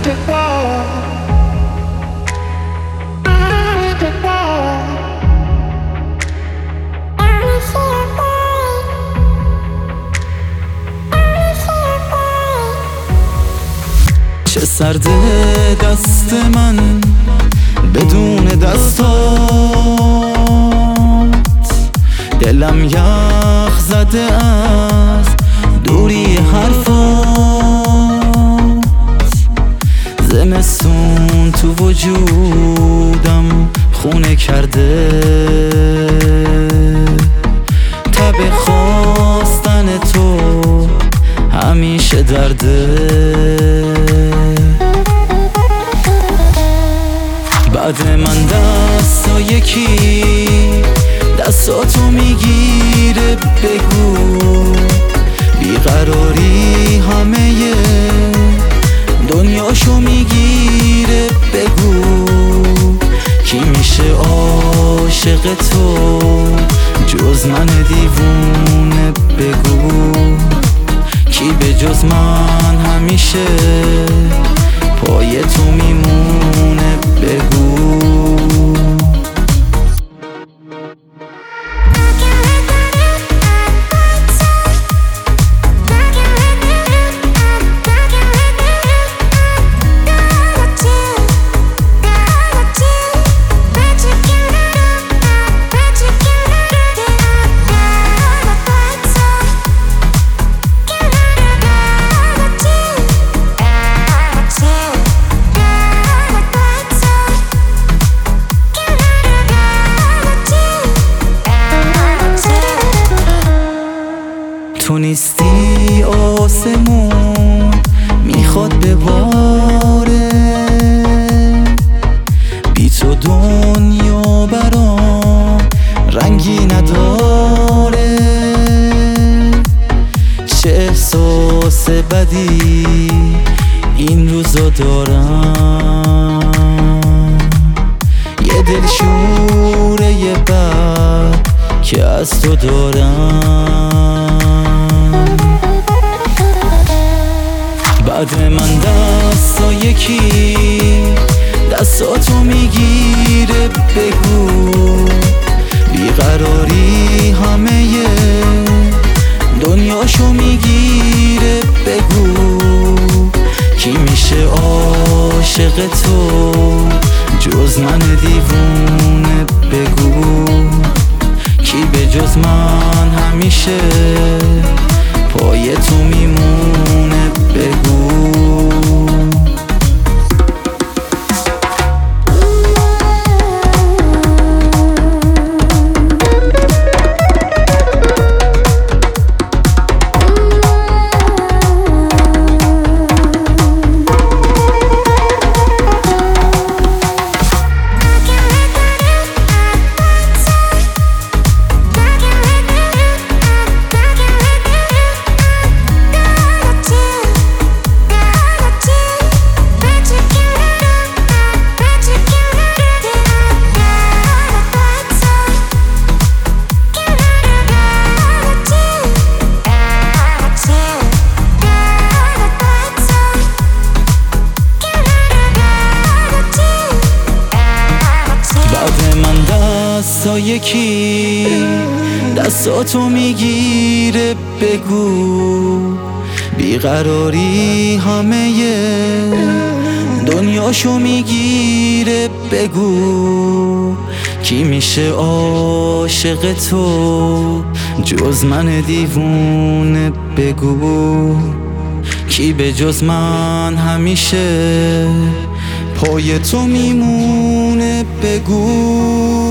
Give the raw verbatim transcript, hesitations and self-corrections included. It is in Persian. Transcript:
چه سرده دست من بدون دستات، دلم یخ زده از دوری حرفات. زمستون تو وجودم خونه کرده، تب خواستن تو همیشه درده. بعد من دستا یکی دستاتو میگیره، بگو بیقراری همه دنیاشو میگیره. بگو کی میشه عاشق تو جز من دیوونه؟ بگو کی به جز من همیشه پای تو میمونه؟ بگو تو نیستی آسمون میخواد بباره، بی تو دنیا برام رنگی نداره. چه احساس بدی این روزا دارم، یه دلشوره یه بد که از تو دارم. بعد من دستا یکی دستاتو میگیره، بگو بیقراری همه دنیاشو میگیره. بگو کی میشه عاشق تو جز من دیوونه؟ بگو کی به جز من همیشه پای تو میمونه؟ بگو دستا یکی دستاتو میگیره، بگو بیقراری همه دنیاشو میگیره. بگو کی میشه عاشق تو جز من دیوونه؟ بگو کی به جز من همیشه پای تو میمونه؟ بگو